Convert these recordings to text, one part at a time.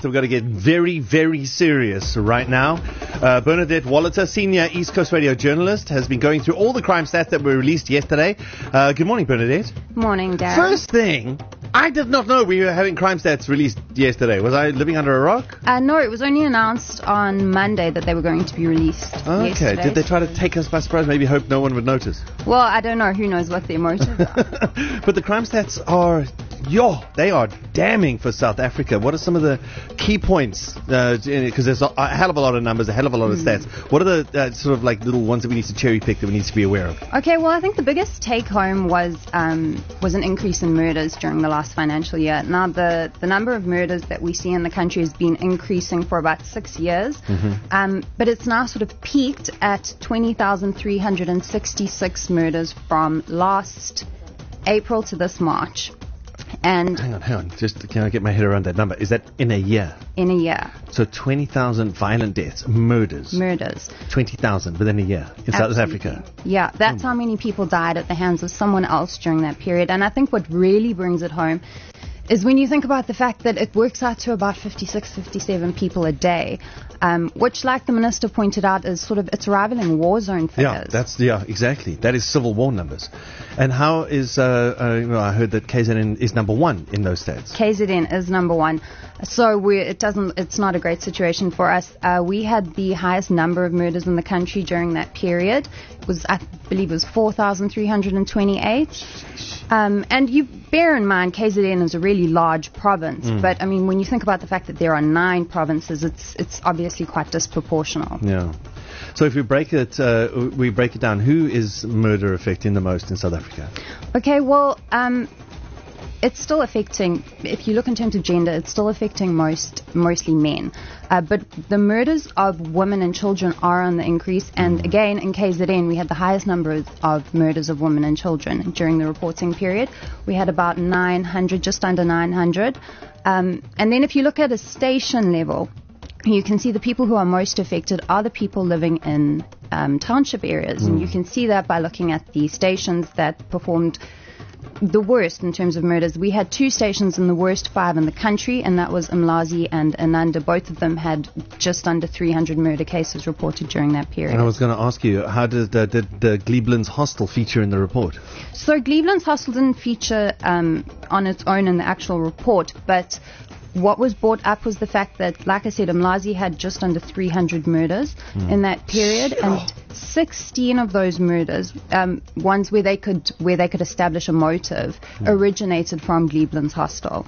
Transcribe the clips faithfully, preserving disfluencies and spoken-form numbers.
we've got to get very, very serious right now. Uh, Bernadette Walliter, senior East Coast Radio journalist, has been going through all the crime stats that were released yesterday. Uh, good morning, Bernadette. Morning, Darren. First thing, I did not know we were having crime stats released yesterday. Was I living under a rock? Uh, no, it was only announced on Monday that they were going to be released. Okay. Yesterday. Did they try to take us by surprise? Maybe hope no one would notice. Well, I don't know. Who knows what their motives are. But the crime stats are, yo, they are damning for South Africa. What are some of the key points? Because uh, there's a, a hell of a lot of numbers, a hell of a lot of Mm. stats. What are the uh, sort of like little ones that we need to cherry pick that we need to be aware of? Okay, well, I think the biggest take home was um, was an increase in murders during the last financial year. Now, the, the number of murders that we see in the country has been increasing for about six years, Mm-hmm. um, but it's now sort of peaked at twenty thousand three hundred sixty-six murders from last April to this March. And Hang on, hang on. Just can I get my head around that number? Is that in a year? in a year, So twenty thousand violent deaths, murders. murders. twenty thousand within a year in South Absolutely. Africa. Yeah, that's how many people died at the hands of someone else during that period. And I think what really brings it home is when you think about the fact that it works out to about fifty-six, fifty-seven people a day, um, which, like the minister pointed out, is sort of, it's rivaling war zone figures. Yeah, that's yeah, exactly. That is civil war numbers. And how is? Uh, uh, well, I heard that K Z N is number one in those stats. K Z N is number one, so we it doesn't. It's not a great situation for us. Uh, we had the highest number of murders in the country during that period. It was, I believe, it was four thousand three hundred twenty-eight. Um, and you bear in mind, K Z N is a really large province. Mm. But I mean, when you think about the fact that there are nine provinces, it's it's obviously quite disproportional. Yeah. So if we break it, uh, we break it down. Who is murder affecting the most in South Africa? Okay, well, um, it's still affecting, if you look in terms of gender, it's still affecting most, mostly men. Uh, but the murders of women and children are on the increase. And again, in K Z N, we had the highest number of murders of women and children during the reporting period. We had about nine hundred, just under nine hundred. Um, and then if you look at a station level, you can see the people who are most affected are the people living in um, township areas. Mm. And you can see that by looking at the stations that performed the worst in terms of murders. We had two stations in the worst five in the country, and that was Umlazi and Ananda. Both of them had just under three hundred murder cases reported during that period. And I was going to ask you, how did, uh, did the Glebelands Hostel feature in the report? So Glebelands Hostel didn't feature um, on its own in the actual report, but what was brought up was the fact that, like I said, Umlazi had just under three hundred murders mm. in that period, and sixteen of those murders, um, ones where they could where they could establish a motive, mm. originated from Glebelands Hostel.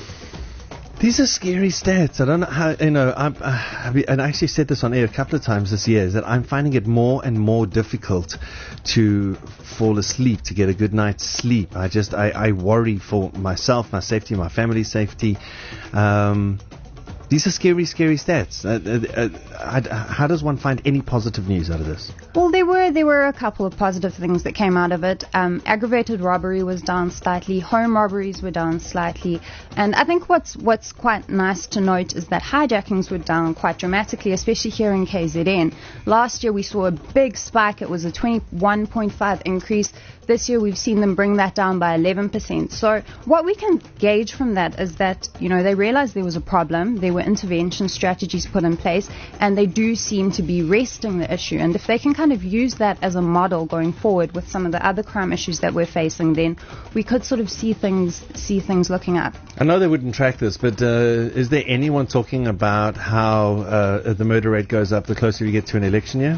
These are scary stats. I don't know how, you know, I'm, uh, and I actually said this on air a couple of times this year, is that I'm finding it more and more difficult to fall asleep, to get a good night's sleep. I just, I, I worry for myself, my safety, my family's safety. Um, these are scary, scary stats. Uh, uh, uh, how does one find any positive news out of this? Well, there were there were a couple of positive things that came out of it. Um, aggravated robbery was down slightly. Home robberies were down slightly. And I think what's what's quite nice to note is that hijackings were down quite dramatically, especially here in K Z N. Last year we saw a big spike. It was a twenty-one point five increase. This year we've seen them bring that down by eleven percent. So what we can gauge from that is that, you know, they realized there was a problem. There were intervention strategies put in place, and they do seem to be wresting the issue. And if they can kind of use that as a model going forward with some of the other crime issues that we're facing, then we could sort of see things see things looking up. I know they wouldn't track this, but uh, is there anyone talking about how uh, the murder rate goes up the closer you get to an election year?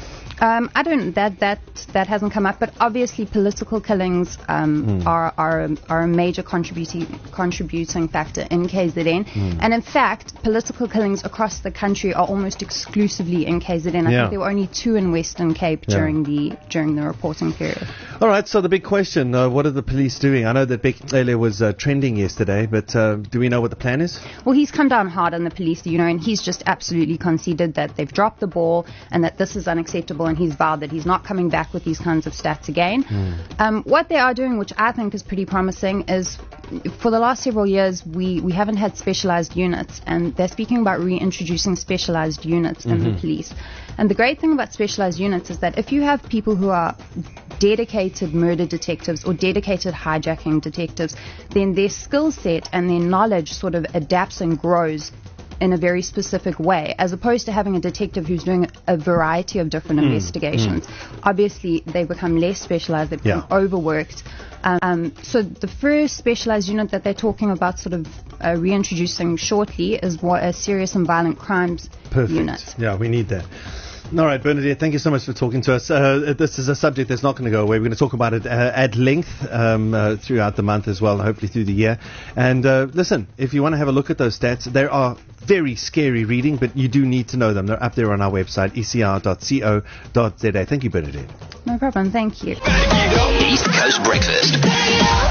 Um, I don't. That that that hasn't come up, but obviously political killings um, mm. are are are a major contributing contributing factor in K Z N, mm. and in fact, political killings across the country are almost exclusively in K Z N. I yeah. think there were only two in Western Cape yeah. during the during the reporting period. All right. So the big question: uh, what are the police doing? I know that Becky Cele was uh, trending yesterday, but uh, do we know what the plan is? Well, he's come down hard on the police, you know, and he's just absolutely conceded that they've dropped the ball and that this is unacceptable. And he's vowed that he's not coming back with these kinds of stats again. Mm. Um, what they are doing, which I think is pretty promising, is for the last several years we, we haven't had specialized units, and they're speaking about reintroducing specialized units mm-hmm. in the police. And the great thing about specialized units is that if you have people who are dedicated murder detectives or dedicated hijacking detectives, then their skill set and their knowledge sort of adapts and grows in a very specific way, as opposed to having a detective who's doing a variety of different mm. investigations. Mm. Obviously, they become less specialized, they become yeah. overworked. Um, so the first specialized unit that they're talking about sort of uh, reintroducing shortly is what a serious and violent crimes Perfect. unit. Yeah, we need that. All right, Bernadette, thank you so much for talking to us. Uh, this is a subject that's not going to go away. We're going to talk about it uh, at length um, uh, throughout the month as well, and hopefully through the year. And uh, listen, if you want to have a look at those stats, they are very scary reading, but you do need to know them. They're up there on our website, e c r dot co dot z a. Thank you, Bernadette. No problem. Thank you. East Coast Breakfast.